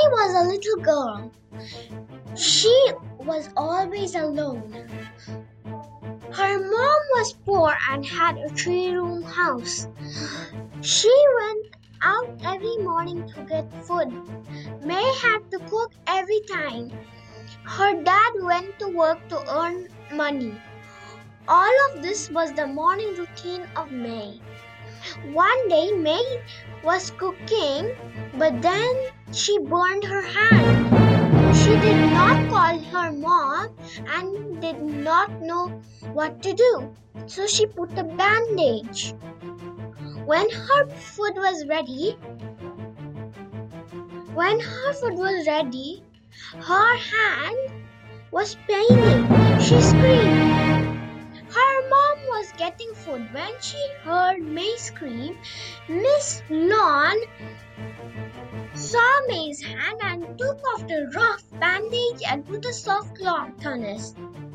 was a little girl. She was always alone. Her mom was poor and had a 3-room house. She went out every morning to get food. May had to cook every time. Her dad went to work to earn money. All of this was the morning routine of May. One day, May was cooking, but then she burned her hand. She did not call her mom and did not know what to do, so she put a bandage. When her food was ready, her hand was paining. She screamed. Her mom was getting food. When she heard May scream, Miss Lawn saw May's hand and took off the rough bandage and put a soft cloth on it.